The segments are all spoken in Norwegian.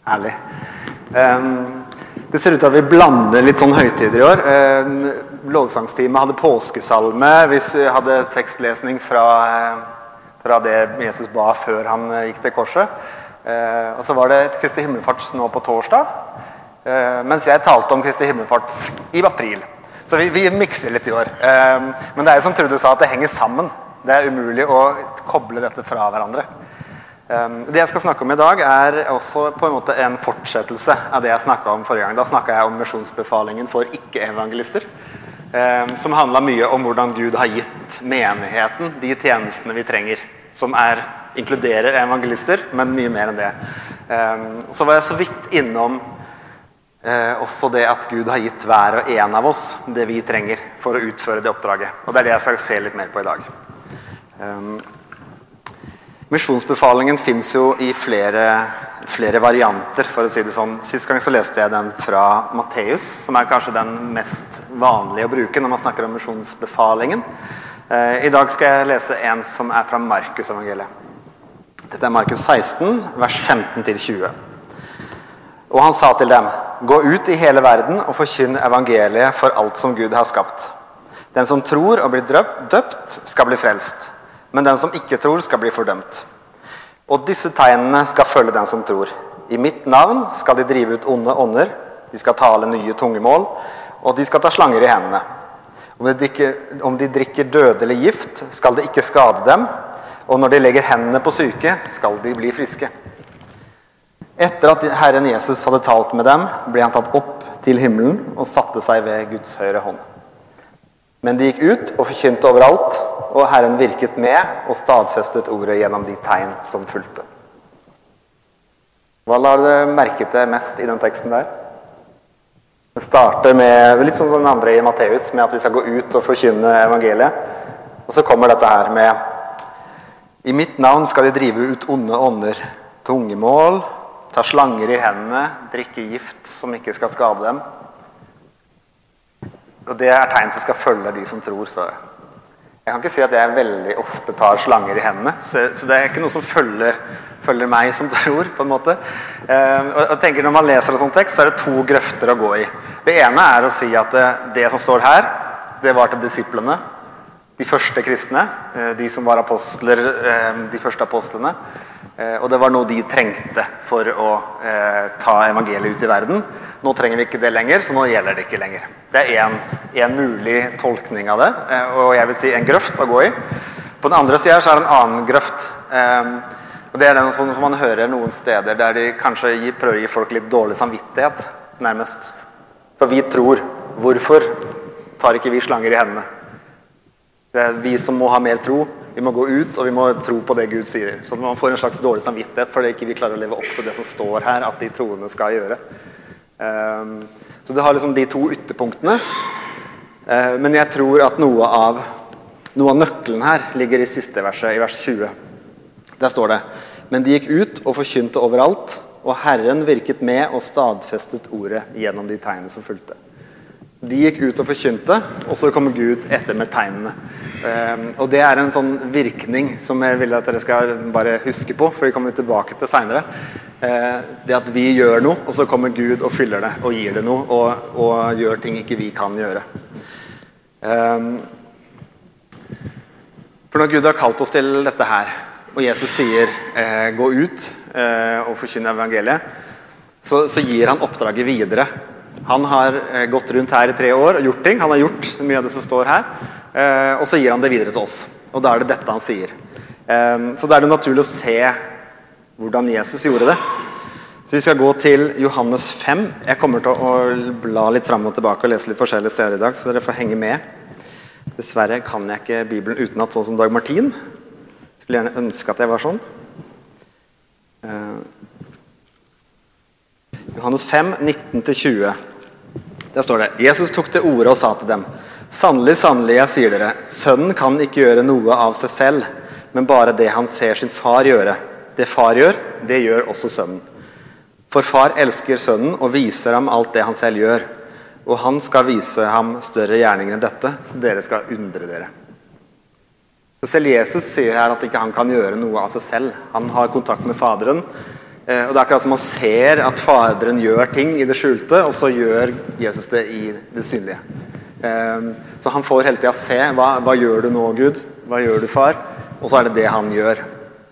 Ærlig. Det ser ut til at vi blander litt sånn høytider i år. Lovsangsteamet hadde påskesalme, hvis vi hadde tekstlesning fra det Jesus ba før han gikk til korset. Og så var det Kristi himmelfart nå på torsdag, mens jeg talte om Kristi himmelfart i april. Så vi mikser litt i år. Men det som Trude sa, at det henger sammen. Det umulig å koble dette fra hverandre. Det jeg skal snakke om i dag også på en måte en fortsettelse av det jeg snakket om forrige gang. Da snakket jeg om misjonsbefalingen for ikke-evangelister, som handlet mye om hvordan Gud har gitt menigheten de tjenestene vi trenger, som inkluderer evangelister, men mye mer enn det. Så var jeg så vidt innom også det at Gud har gitt hver og en av oss det vi trenger for å utføre det oppdraget. Og det det jeg skal se litt mer på i dag. Misjonsbefalingen finnes jo i flere varianter, for å si det sånn. Sist gang så leste jeg den fra Matteus, som kanskje den mest vanlige å bruke når man snakker om misjonsbefalingen. I dag skal jeg lese en som fra Markus evangeliet. Dette Markus 16, vers 15-20. Og han sa til dem: gå ut i hele verden og forkynn evangeliet for alt som Gud har skapt. Den som tror og blir døpt skal bli frelst, men den som ikke tror skal bli fordømt. Og disse tegnene skal følge den som tror. I mitt navn skal de drive ut onde ånder, de skal tale nye tungemål, og de skal ta slanger i hendene. Om de drikker dødelig gift, skal det ikke skade dem, og når de legger hendene på syke, skal de bli friske. Etter at Herren Jesus hadde talt med dem, ble han tatt opp til himmelen og satte seg ved Guds høyre hånd. Men de gikk ut og forkynte overalt, og Herren virket med og stadfestet ordet gjennom de tegn som fulgte. Hva la dere merke til mest i den teksten der? Det starter med, litt sånn som den andre i Matteus, med at vi skal gå ut og forkynne evangeliet. Og så kommer dette her med: i mitt navn skal de drive ut onde ånder, tungemål, ta slanger i hendene, drikke gift som ikke skal skade dem. Og det tegn som skal følge de som tror. Så jeg kan ikke si at jeg veldig ofte tar slanger i hendene, så det ikke noe som følger meg som tror, på en måte. Og jeg tenker, når man leser en sånn tekst, så det to grøfter å gå i. Det ene å si at det som står her, det var til disiplene, de første kristne, de som var apostler, de første apostlene. Og det var noe de trengte for å ta evangeliet ut i verden. Nå trenger vi ikke det lenger, så nå gjelder det ikke lenger. Det en mulig tolkning av det, og jeg vil si en grøft å gå i. På den andre siden så det en annen grøft. Og det den som man hører noen steder, der de kanskje prøver å gi folk litt dårlig samvittighet, nærmest. For vi tror, hvorfor tar ikke vi slanger i hendene? Det vi som må ha mer tro. Vi må gå ut, og vi må tro på det Gud sier. Så man får en slags dårlig samvittighet, fordi ikke vi klarer å leve opp til det som står her, at de troende skal gjøre. Så du har liksom de to ytterpunktene. Men jeg tror at noe av nøkkelen her ligger i siste verset, i vers 20. Der står det: men de gikk ut og forkynte overalt, og Herren virket med og stadfestet ordet gjennom de tegnene som fulgte. De gikk ut og forkynte, og så kommer Gud etter med tegnene. Og det en sånn virkning som jeg vil at dere skal bare huske på, for vi kommer tilbake til senere. Det at vi gjør noe, og så kommer Gud og fyller det, og gir det noe, og gjør ting ikke vi kan gjøre. For når Gud har kalt oss til dette her, og Jesus sier, gå ut og forkynne evangeliet, så gir han oppdraget videre. Han har gått rundt her i 3 år og gjort ting. Han har gjort mye av det som står her. Og så gir han det videre til oss. Og da det dette han sier. Så da det naturlig å se hvordan Jesus gjorde det. Så vi skal gå til Johannes 5. Jeg kommer til å bla litt frem og tilbake og lese litt forskjellige steder i dag, så dere får henge med. Dessverre kan jeg ikke Bibelen utenat, sånn som Dag Martin. Jeg skulle gjerne ønske at jeg var sånn. Johannes 5, 19-20. Der står det: Jesus tok til orde og sa til dem: sannelig, sannelig, jeg sier dere, sønnen kan ikke gjøre noe av seg selv, men bare det han ser sin far gjøre. Det far gjør, det gjør også sønnen. For far elsker sønnen og viser ham alt det han selv gjør, og han skal vise ham større gjerninger enn dette, så dere skal undre dere. Så selv Jesus sier her at ikke han kan gjøre noe av seg selv. Han har kontakt med faderen, Og det akkurat som man ser at faderen gjør ting i det skjulte, og så gjør Jesus det i det synlige. Så han får hele tiden se, hva gjør du nå, Gud? Hva gjør du, far? Og så det han gjør.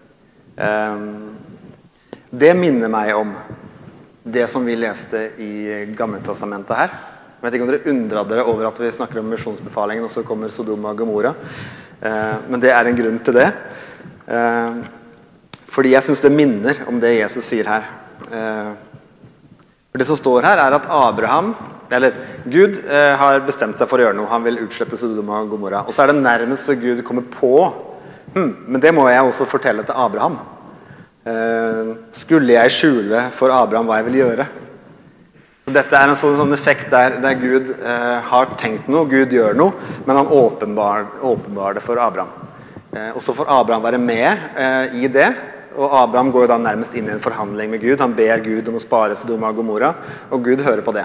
Det minner meg om det som vi leste i Gamle Testamentet her. Jeg vet ikke om dere undret dere over at vi snakker om misjonsbefalingen, og så kommer Sodoma og Gomorra. Men det en grunn til det. Fordi jeg synes det minner om det Jesus sier her. For det som står her at Abraham, eller Gud, har bestemt seg for å gjøre noe. Han vil utslette Sodoma og Gomorra. Og så det nærmest så Gud kommer på, men det må jeg også fortelle til Abraham. Skulle jeg skjule for Abraham hva jeg vil gjøre? Så dette en sånn effekt der Gud har tenkt noe, Gud gjør noe, men han åpenbarer det for Abraham. Og så får Abraham være med i det, og Abraham går jo da nærmest inn i en forhandling med Gud. Han ber Gud om å spare Sodoma og Gomorra, og Gud hører på det.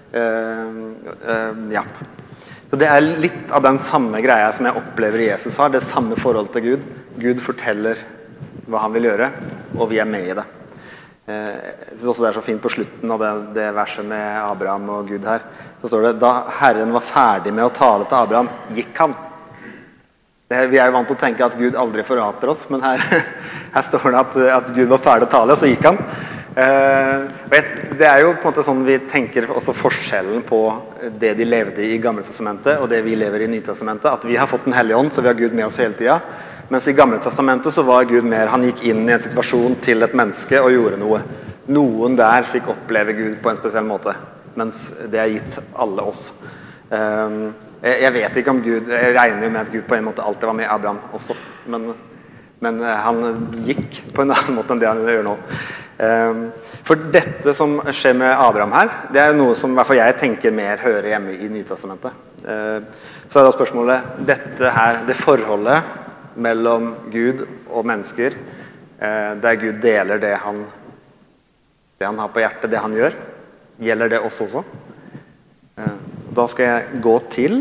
Ja. Så det litt av den samme greia som jeg opplever Jesus har, det samme forhold til Gud. Gud forteller hva han vil gjøre, og vi med i det. Jeg synes også det så fint på slutten av det verset med Abraham og Gud her. Så står det, da Herren var ferdig med å tale til Abraham, gikk han. Vi jo vant til å tenke at Gud aldri forrater oss, men her står det at Gud var ferdig å tale, og så gikk han. Det jo på en måte sånn vi tenker også forskjellen på det de levde i Gamle Testamentet og det vi lever i Nytestamentet, at vi har fått den hellige ånd, så vi har Gud med oss hele tiden. Mens i Gamle Testamentet så var Gud mer, han gikk inn i en situasjon til et menneske og gjorde noe. Noen der fikk oppleve Gud på en spesiell måte, mens det gitt alle oss. Jeg vet ikke om Gud, jeg regner jo med at Gud på en måte alltid var med Abraham også, men han gikk på en annen måte enn det han gjør nå. For dette som skjer med Abraham her, det noe som i hvert fall jeg tenker mer hører hjemme i Nytestamentet. Så da spørsmålet, dette her, det forholdet mellom Gud og mennesker, der Gud deler det han har på hjertet, det han gjør, gjelder det oss også? Da skal jeg gå til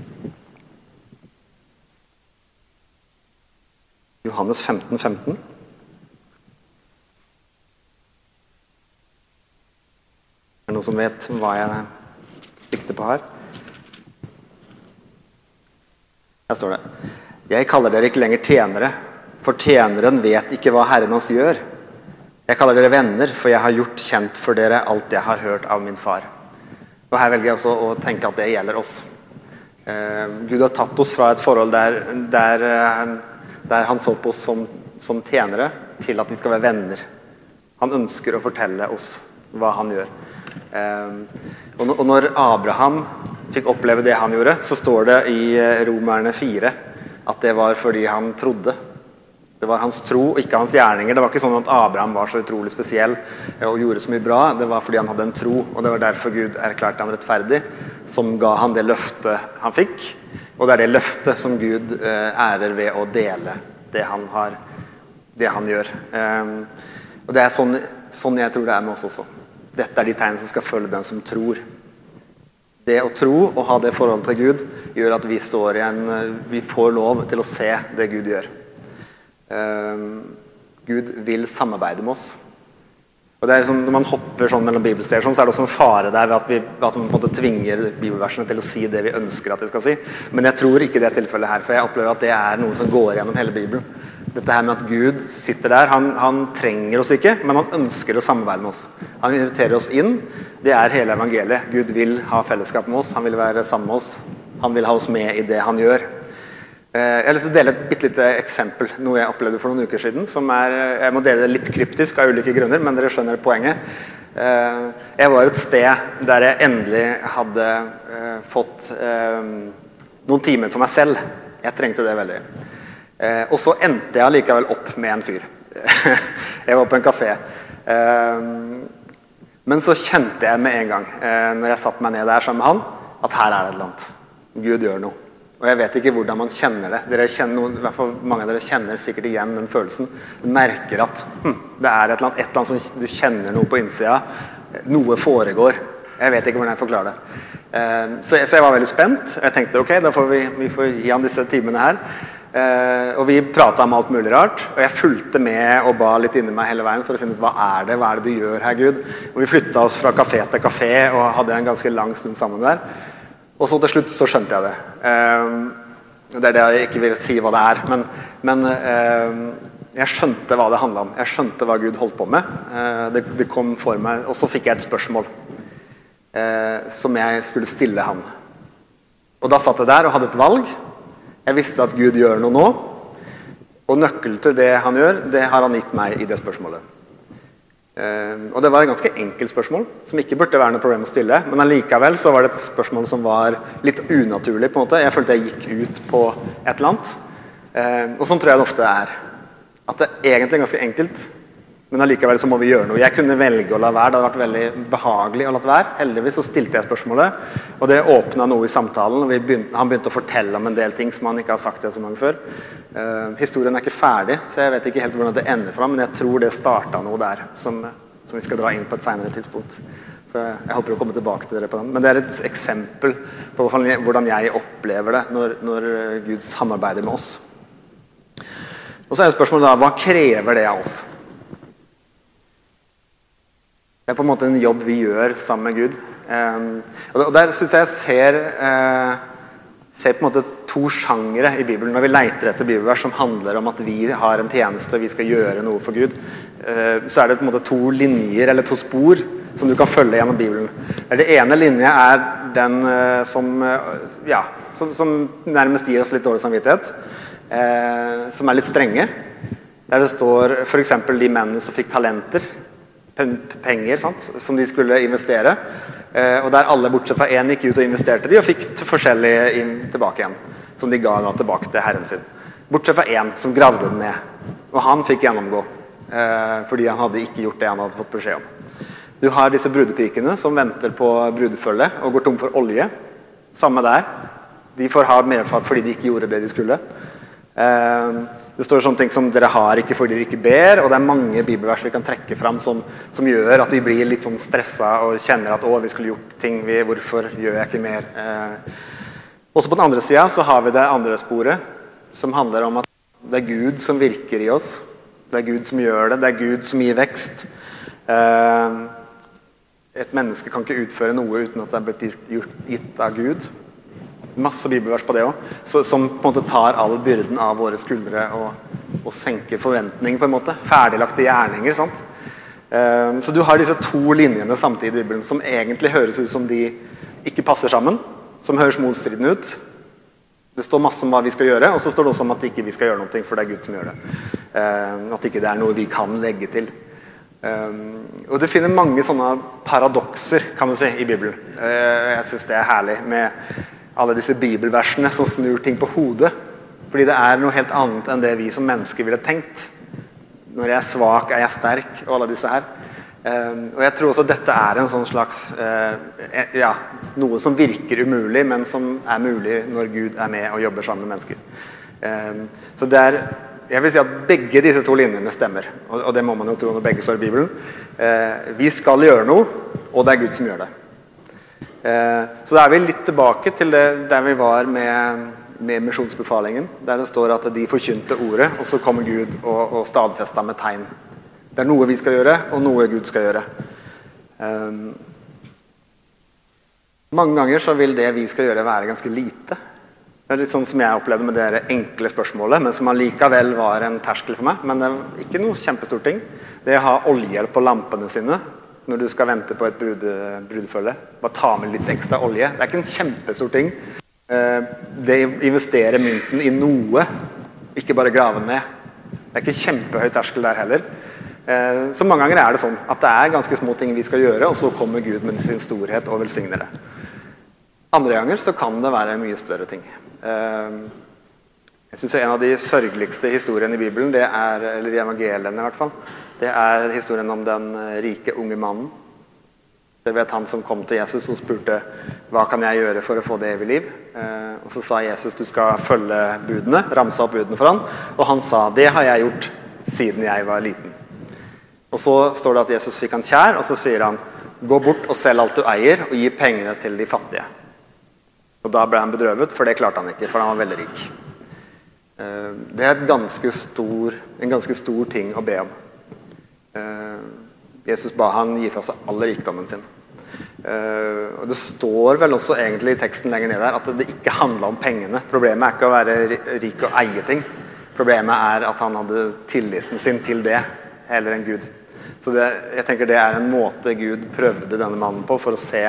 Johannes 15:15. Noen som vet hva jeg sikter på her? Her står det: Jeg kaller dere ikke lenger tjenere, for tjeneren vet ikke hva Herren hans gjør. Jeg kaller dere venner, for jeg har gjort kjent for dere alt jeg har hørt av min far. Og her velger jeg også å tenke at det gjelder oss. Gud har tatt oss fra et forhold der han så på oss som tjenere, til at vi skal være venner. Han ønsker å fortelle oss hva han gjør. Og når Abraham fikk oppleve det han gjorde, så står det i Romerne 4 at det var fordi han trodde. Det var hans tro, og ikke hans gjerninger. Det var ikke sånn at Abraham var så utrolig spesiell og gjorde så mye bra. Det var fordi han hadde en tro, og det var derfor Gud erklærte ham rettferdig, som ga han det løftet han fikk. Og det det løftet som Gud ærer ved å dele det han gjør. Og det sånn jeg tror det med oss også. Dette de tegn som skal følge den som tror. Det å tro og ha det forholdet til Gud gjør at vi får lov til å se det Gud gjør. Gud vil samarbeide med oss. Og det liksom, når man hopper sånn mellom bibelsteder, så det også en fare der ved at man på en måte tvinger bibelversene til å si det vi ønsker at de skal si. Men jeg tror ikke det tilfellet her, for jeg opplever at det noe som går gjennom hele Bibelen. Dette her med at Gud sitter der, han trenger oss ikke, men han ønsker å samarbeide med oss. Han inviterer oss inn, det hele evangeliet. Gud vil ha fellesskap med oss, han vil være sammen med oss, han vil ha oss med i det han gjør. Jeg har lyst til å dele et bittelite eksempel, noe jeg opplevde for noen uker siden, som jeg må dele det litt kryptisk av ulike grunner, men dere skjønner poenget. Jeg var et sted der jeg endelig hadde fått noen timer for meg selv. Jeg trengte det veldig. Og så endte jeg likevel opp med en fyr. Jeg var på en kafé. Men så kjente jeg med en gang, når jeg satt meg ned der sammen med han, at her det et eller annet. Gud gjør noe. Og jeg vet ikke hvordan man kjenner det. Dere kjenner noe, i hvert fall mange av dere kjenner sikkert igjen den følelsen. Du merker at det et eller annet som du kjenner noe på innsida. Noe foregår. Jeg vet ikke hvordan jeg forklarer det. Så jeg var veldig spent. Jeg tenkte, ok, da får vi får gi han disse timene her. Og vi pratet om alt mulig rart, og jeg fulgte med og ba litt inni meg hele veien for å finne ut hva er det du gjør her, Gud? Og vi flyttet oss fra kafé til kafé og hadde en ganske lang stund sammen der. Og så til slutt så skjønte jeg det. Det det jeg ikke vil si hva det men jeg skjønte hva det handlet om. Jeg skjønte hva Gud holdt på med. Det kom for meg, og så fikk jeg et spørsmål som jeg skulle stille han. Og da satt jeg der og hadde et valg. Jeg visste at Gud gjør noe nå, og nøkkelen til det han gjør, det har han gitt meg i det spørsmålet. Og det var et ganske enkelt spørsmål, som ikke burde være noe problem å stille, men allikevel så var det et spørsmål som var litt unaturlig på en måte. Jeg følte jeg gikk ut på et eller annet, og sånn tror jeg det ofte er. At det egentlig er ganske enkelt, men allikevel så må vi gjøre noe. Jeg kunne velge å la være, det hadde vært veldig behagelig å la være. Heldigvis så stilte jeg spørsmålet, og det åpnet noe i samtalen, og han begynte å fortelle om en del ting som han ikke har sagt det så mange før. Historien er ikke ferdig, så jeg vet ikke helt hvordan det ender fra, men jeg tror det startet noe der, som vi skal dra inn på et senere tidspunkt. Så jeg håper å komme tilbake til dere på den. Men det er et eksempel på hvordan jeg opplever det når Gud samarbeider med oss. Og så er spørsmålet da, hva krever det av oss? Det er på en måte en jobb vi gjør sammen med Gud. Og der synes jeg ser på en måte to sjangere i Bibelen. Når vi leiter etter bibelvers som handler om at vi har en tjeneste og vi skal gjøre noe for Gud, så er det på en måte to linjer eller to spor som du kan følge gjennom Bibelen. Det ene linje er den som nærmest gir oss litt dårlig samvittighet, som er litt strenge. Der det står for eksempel de mennene som fikk talenter, penger, sant, som de skulle investere, og der alle bortsett fra en gikk ut og investerte de og fikk forskjellige tilbake igjen, som de ga da tilbake til herren sin. Bortsett fra en som gravde den ned, og han fikk gjennomgå, fordi han hadde ikke gjort det han hadde fått beskjed om. Du har disse brudepikene som venter på brudefølge og går tom for olje, samme der. De får ha merfart fordi de ikke gjorde det de skulle. Det står sånne ting som dere har ikke fordi dere ikke ber, og det er mange bibelvers vi kan trekke frem som gjør at vi blir litt sånn stresset og kjenner at vi skulle gjort ting, hvorfor gjør jeg ikke mer? Også på den andre siden så har vi det andre sporet, som handler om at det er Gud som virker i oss, det er Gud som gjør det, det er Gud som gir vekst. Et menneske kan ikke utføre noe uten at det er blitt gitt av Gud. Masse bibelvers på det også, som på en måte tar all byrden av våre skuldre og senker forventninger på en måte. Ferdiglagte gjerninger, sant? Så du har disse to linjene samtidig i Bibelen som egentlig høres ut som de ikke passer sammen, som høres motstridende ut. Det står masse om hva vi skal gjøre, og så står det også om at ikke vi skal gjøre noe, for det er Gud som gjør det. At ikke det er noe vi kan legge til. Og du finner mange sånne paradokser, kan du si, i Bibelen. Jeg synes det er herlig med alle disse bibelversene som snur ting på hodet, fordi det er noe helt annet enn det vi som mennesker ville tenkt. Når jeg er svak, er jeg sterk, og alle disse her. Og jeg tror også at dette er en sånn slags, noe som virker umulig, men som er mulig når Gud er med og jobber sammen med mennesker. Så det er, jeg vil si at begge disse to linjene stemmer, og det må man jo tro når begge står i Bibelen. Vi skal gjøre noe, og det er Gud som gjør det. Så da er vi litt tilbake til det der vi var med misjonsbefalingen, der det står at de forkynte ordet, og så kommer Gud og stadfester med tegn. Det er noe vi skal gjøre, og noe Gud skal gjøre. Mange ganger så vil det vi skal gjøre være ganske lite. Det er litt sånn som jeg opplevde med det enkle spørsmålet, men som allikevel var en terskel for meg, men det er ikke noe kjempestort ting. Det å ha olje på lampene sine, når du skal vente på et brudefølge. Bare ta med litt ekstra olje. Det er ikke en kjempestor ting. Det investerer mynten i noe, ikke bare grave ned. Det er ikke kjempehøy terskel der heller. Så mange ganger er det sånn at det er ganske små ting vi skal gjøre, og så kommer Gud med sin storhet og velsigner det. Andre ganger så kan det være mye større ting. Jeg synes en av de sørgeligste historiene i Bibelen, det er, eller i evangeliene i hvert fall, det er historien om den rike unge mannen. Dere vet han som kom til Jesus og spurte, hva kan jeg gjøre for å få det evige liv? Og så sa Jesus, du skal følge budene, ramse opp budene for han. Og han sa, det har jeg gjort siden jeg var liten. Og så står det at Jesus fikk han kjær, og så sier han, gå bort og selg alt du eier, og gi pengene til de fattige. Og da ble han bedrøvet, for det klarte han ikke, for han var veldig rik. Det er en ganske stor ting å be om. Jesus ba han gi fra seg all rikdommen sin. Og det står vel også egentlig i teksten lenger ned der at det ikke handlet om pengene. Problemet er ikke å være rik og eie ting. Problemet er at han hadde tilliten sin til det, heller enn Gud. Så jeg tenker det er en måte Gud prøvde denne mannen på for å se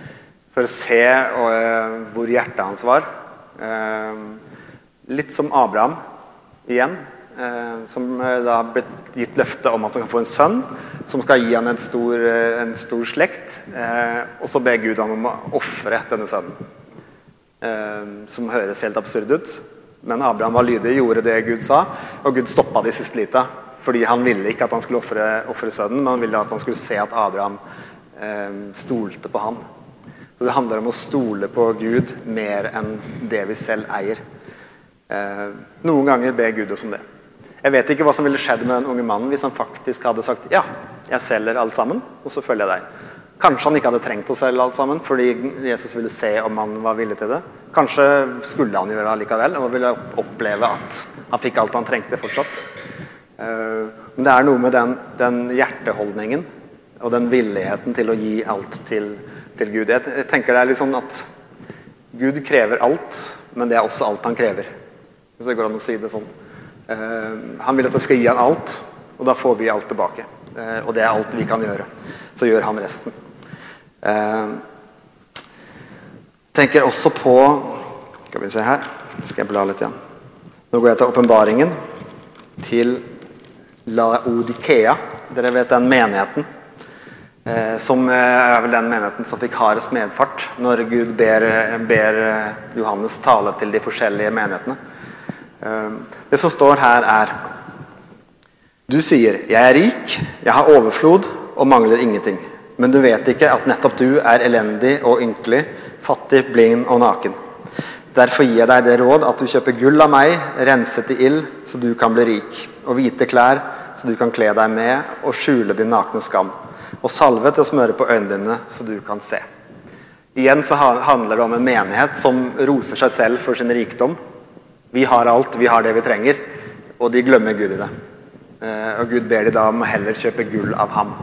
hvor hjertet hans var. Litt som Abraham igjen, som da har blitt gitt løfte om at han kan få en sønn, som skal gi han en stor slekt, og så ber Gud ham om å offre denne sønnen. Som høres helt absurd ut, men Abraham var lydig, gjorde det Gud sa, og Gud stoppet det i siste lita, fordi han ville ikke at han skulle offre sønnen, men han ville at han skulle se at Abraham stolte på han. Så det handler om å stole på Gud mer enn det vi selv eier. Noen ganger ber Gud oss om det. Jeg vet ikke hva som ville skjedd med den unge mannen hvis han faktisk hadde sagt ja, jeg selger alt sammen, og så følger jeg deg. Kanskje han ikke hadde trengt å selge alt sammen, fordi Jesus ville se om han var villig til det. Kanskje skulle han gjøre det likevel, og ville oppleve at han fikk alt han trengte fortsatt. Men det er noe med den hjerteholdningen, og den villigheten til å gi alt til Gud. Jeg tenker det er litt sånn at Gud krever alt, men det er også alt han krever. Hvis det går an å si det sånn. Han vil at jeg skal gi han alt, og da får vi alt tilbake. Og det er alt vi kan gjøre. Så gjør han resten. Tenker også på, skal vi se her, skal jeg bla litt igjen. Nå går jeg til åpenbaringen til Laodikea. Dere vet den menigheten, som er vel den menigheten som fikk hardest medfart når Gud ber Johannes tale til de forskjellige menighetene. Det som står her er: Du sier, jeg er rik, jeg har overflod og mangler ingenting. Men du vet ikke at nettopp du er elendig og ynkelig, fattig, blind og naken. Derfor gir jeg deg det råd at du kjøper gull av meg, renset i ild, så du kan bli rik, og hvite klær, så du kan kle deg med, og skjule din nakne skam, og salve til å smøre på øynene dine, så du kan se. Igjen så handler det om en menighet som roser seg selv for sin rikdom. Vi har alt, vi har det vi trenger, og de glemmer Gud i det. Og Gud ber de da om å heller kjøpe gull av ham.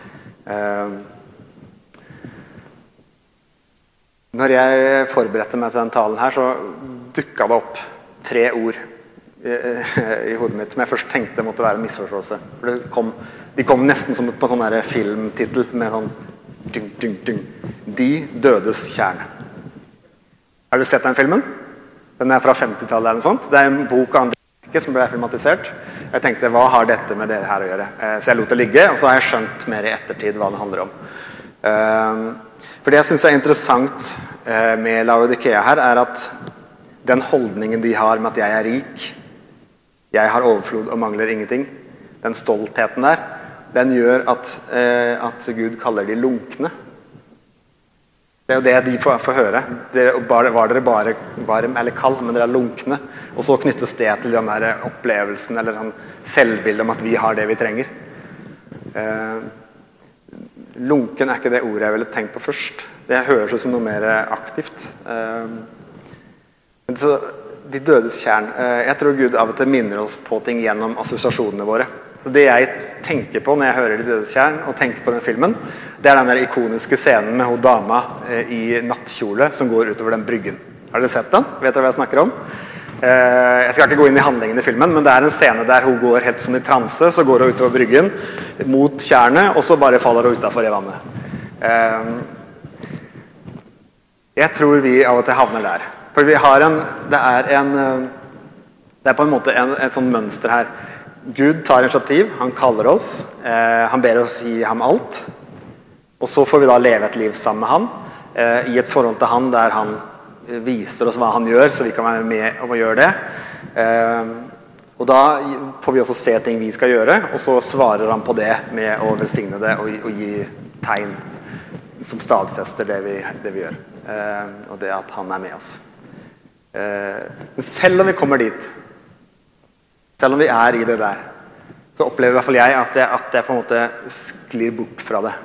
Når jeg forberedte meg til den talen her, så dukket det opp 3 ord i hodet mitt, som jeg først tenkte måtte være en misforståelse. For de kom nesten som på en sånn filmtitel med sånn ding, ding, ding. De dødes kjern. Har du sett den filmen? Den er fra 50-tallet eller noe sånt. Det er en bok av André som ble filmatisert. Jeg tenkte, hva har dette med det her å gjøre? Så jeg lot det ligge, og så har jeg skjønt mer i ettertid hva det handler om. For det jeg synes er interessant med Laodikea her, er at den holdningen de har med at jeg er rik, jeg har overflod og mangler ingenting, den stoltheten der, den gjør at Gud kaller de lunkne. Det er jo det de får høre. Var dere bare varm eller kald, men dere er lunkne. Og så knyttes det til den der opplevelsen, eller sånn selvbildet om at vi har det vi trenger. Lunken er ikke det ordet jeg ville tenkt på først. Det høres ut som noe mer aktivt. Men så, de dødes kjern. Jeg tror Gud av og til minner oss på ting gjennom assosiasjonene våre. Så det jeg tenker på når jeg hører de dødes kjern, og tenker på den filmen, det er den der ikoniske scenen med hun dama i nattkjole som går utover den bryggen. Har dere sett den? Vet dere hva jeg snakker om? Jeg skal ikke gå inn i handlingen i filmen, men det er en scene der hun går helt sånn i transe, så går hun utover bryggen mot tjernet, og så bare faller hun utenfor i vannet. Jeg tror vi av og til havner der. For vi har det er på en måte et sånn mønster her. Gud tar initiativ, han kaller oss, han ber oss gi ham alt, og så får vi da leve et liv sammen med han, i et forhold til han der han viser oss hva han gjør, så vi kan være med og gjøre det. Og da får vi også se ting vi skal gjøre, og så svarer han på det med å velsigne det og gi tegn som stadfester det vi gjør. Og det at han er med oss. Men selv om vi kommer dit, selv om vi er i det der, så opplever i hvert fall jeg at jeg på en måte sklir bort fra det.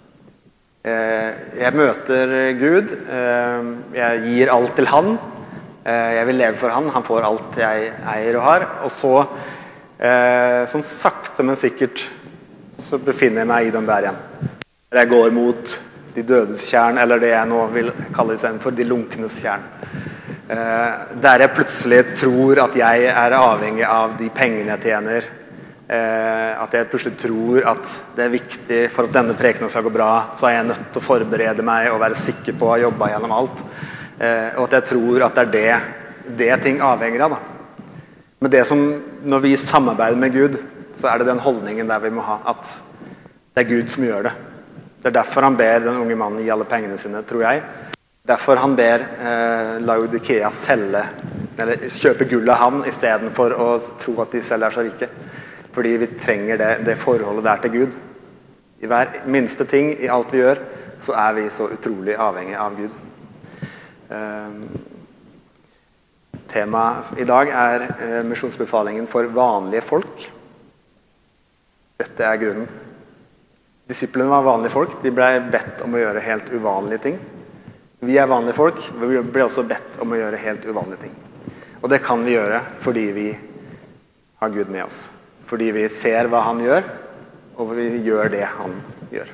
Jeg møter Gud, jeg gir alt til han, Jeg vil leve for han får alt jeg eier og har. Og så, sånn sakte, men sikkert, så befinner jeg meg i den der igjen. Jeg går mot de dødes kjern, eller det jeg nå vil kalle det for de lunknes kjern. Der jeg plutselig tror at jeg avhengig av de pengene jeg tjener, at jeg plutselig tror at det viktig for at denne prekenen skal gå bra, så jeg nødt til å forberede meg og være sikker på å ha jobbet gjennom alt. Og at jeg tror at det det ting avhenger av. Da. Men det som, når vi samarbeider med Gud, så det den holdningen der vi må ha, at det Gud som gjør det. Det derfor han ber den unge mannen gi alle pengene sine, tror jeg. Derfor han ber Laodikea selge, eller kjøpe gull av han, i stedet for å tro at de selv så rike. Fordi vi trenger det forholdet der til Gud. I hver minste ting, i alt vi gjør, så vi så utrolig avhengig av Gud. Temaet i dag misjonsbefalingen for vanlige folk. Dette grunnen. Disiplene var vanlige folk. De ble bedt om å gjøre helt uvanlige ting. Vi vanlige folk. Vi ble også bedt om å gjøre helt uvanlige ting. Og det kan vi gjøre fordi vi har Gud med oss. Fordi vi ser hva han gjør, og vi gjør det han gjør.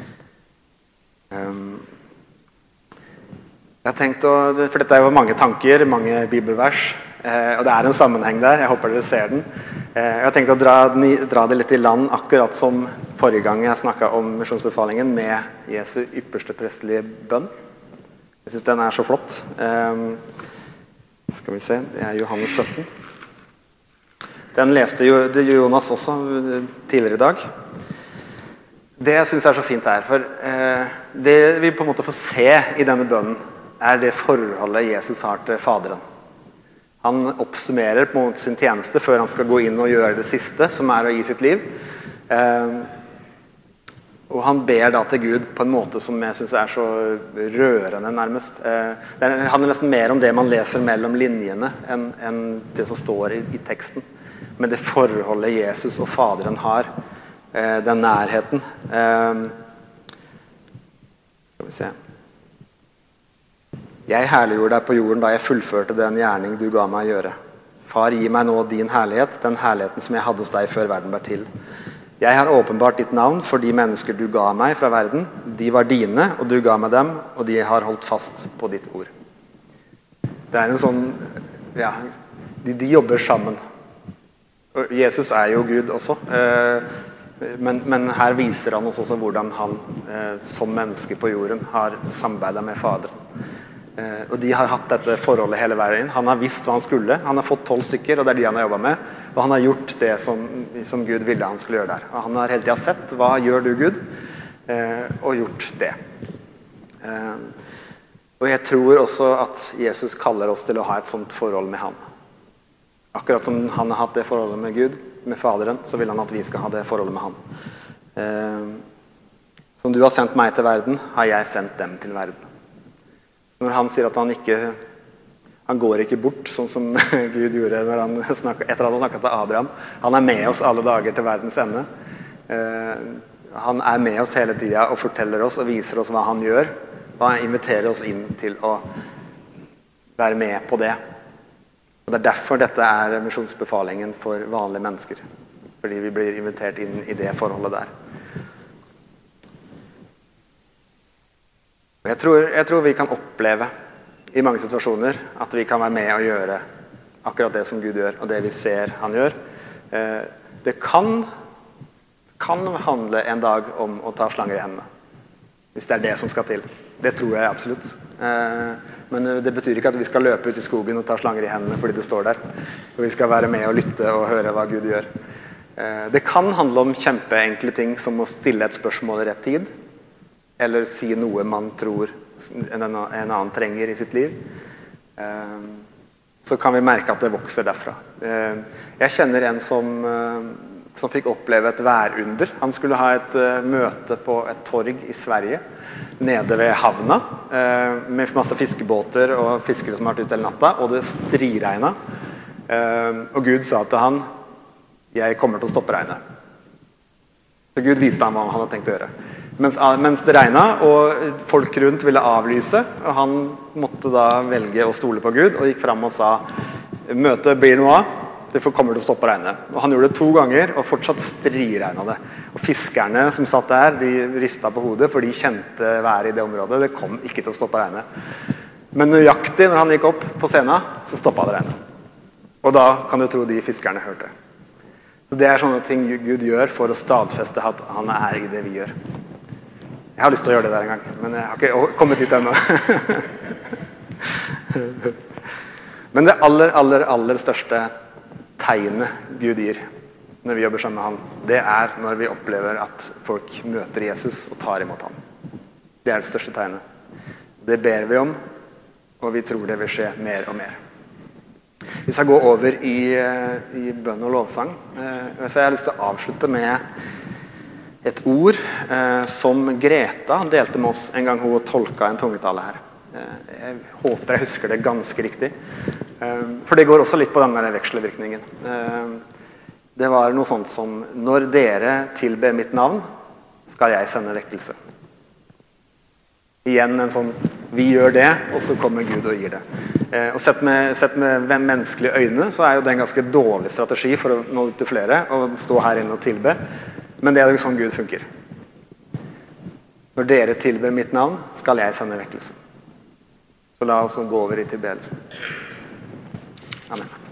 Jeg har tenkt for dette jo mange tanker, mange bibelvers, og det en sammenheng der, jeg håper dere ser den. Jeg har tenkt å dra det litt i land, akkurat som forrige gang jeg snakket om misjonsbefalingen med Jesu ypperste prestelige bønn. Jeg synes den så flott. Skal vi se, det Johannes 17. Den leste Jonas også tidligere i dag. Det jeg synes så fint her, for det vi på en måte får se i denne bønnen, det forholdet Jesus har til Faderen. Han oppsummerer på en måte sin tjeneste før han skal gå inn og gjøre det siste, som å gi sitt liv. Og han ber da til Gud på en måte som jeg synes så rørende nærmest. Det handler nesten mer om det man leser mellom linjene enn det som står i teksten. Men det forholdet Jesus og Faderen har, den nærheten. Skal vi se. Jeg herliggjorde deg på jorden da jeg fullførte den gjerning du ga meg å gjøre. Far, gi meg nå din herlighet, den herligheten som jeg hadde hos deg før verden ble til. Jeg har åpenbart ditt navn for de mennesker du ga meg fra verden. De var dine, og du ga meg dem, og de har holdt fast på ditt ord. Det en sånn, ja, de jobber sammen. Jesus jo Gud også, men her viser han også hvordan han som menneske på jorden har samarbeidet med Faderen. Og de har hatt dette forholdet hele veien. Han har visst hva han skulle. Han har fått 12 stykker, og det de han har jobbet med. Og han har gjort det som Gud ville han skulle gjøre der. Og han har hele tiden sett, hva gjør du Gud? Og gjort det. Og jeg tror også at Jesus kaller oss til å ha et sånt forhold med han. Akkurat som han har hatt det forholdet med Gud, med Faderen, så vil han at vi skal ha det forholdet med han. Som du har sendt meg til verden, har jeg sendt dem til verden. Når han sier at han går ikke bort, sånn som Gud gjorde etter at han snakket til Abraham. Han med oss alle dager til verdens ende. Han med oss hele tiden og forteller oss og viser oss hva han gjør. Og han inviterer oss inn til å være med på det. Og det derfor dette misjonsbefalingen for vanlige mennesker. Fordi vi blir invitert inn i det forholdet der. Jeg tror vi kan oppleve i mange situasjoner at vi kan være med og gjøre akkurat det som Gud gjør, og det vi ser han gjør. Det kan handle en dag om å ta slanger i hendene, hvis det det som skal til. Det tror jeg absolutt. Men det betyr ikke at vi skal løpe ut i skogen og ta slanger i hendene fordi det står der. Og vi skal være med og lytte og høre hva Gud gjør. Det kan handle om kjempeenkle ting som å stille et spørsmål i rett tid, eller si noe man tror en annen trenger i sitt liv, så kan vi merke at det vokser derfra. Jeg kjenner en som fikk oppleve et værunder. Han skulle ha et møte på et torg i Sverige, nede ved havna, med masse fiskebåter og fiskere som har vært ute hele natta, og det striregnet. Og Gud sa til han, jeg kommer til å stoppe regnet. Så Gud viste ham hva han hadde tenkt å gjøre. mens det regnet, og folk rundt ville avlyse, og han måtte da velge å stole på Gud, og gikk frem og sa, møtet blir noe av, det kommer til å stoppe regnet. Og han gjorde det 2 ganger, og fortsatt striregnet det. Og fiskerne som satt der, de ristet på hodet, for de kjente været i det området, det kom ikke til å stoppe regnet. Men nøyaktig når han gikk opp på scenen, så stoppet det regnet. Og da kan du tro de fiskerne hørte. Så det sånne ting Gud gjør for å stadfeste at han i det vi gjør. Jeg har lyst til å gjøre det der en gang, men jeg har ikke kommet dit ennå. Men det aller største tegnet Gud gir når vi jobber sammen med han, det når vi opplever at folk møter Jesus og tar imot han. Det det største tegnet. Det ber vi om, og vi tror det vil skje mer og mer. Vi skal gå over i bønn og lovsang. Så jeg har lyst til å avslutte med et ord som Greta delte med oss en gang hun tolket en tungetale her. Jeg håper jeg husker det ganske riktig. For det går også litt på denne vekselvirkningen. Det var noe sånt som, når dere tilber mitt navn, skal jeg sende vekkelse. Igjen en sånn, vi gjør det, og så kommer Gud og gir det. Og sett med menneskelige øyne, så jo det en ganske dårlig strategi for å nå ut til flere, å stå her inne og tilbe. Men det jo sånn Gud funker. Når dere tilber mitt navn, skal jeg sende vekkelse. Så la oss gå over i tilbedelsen. Amen.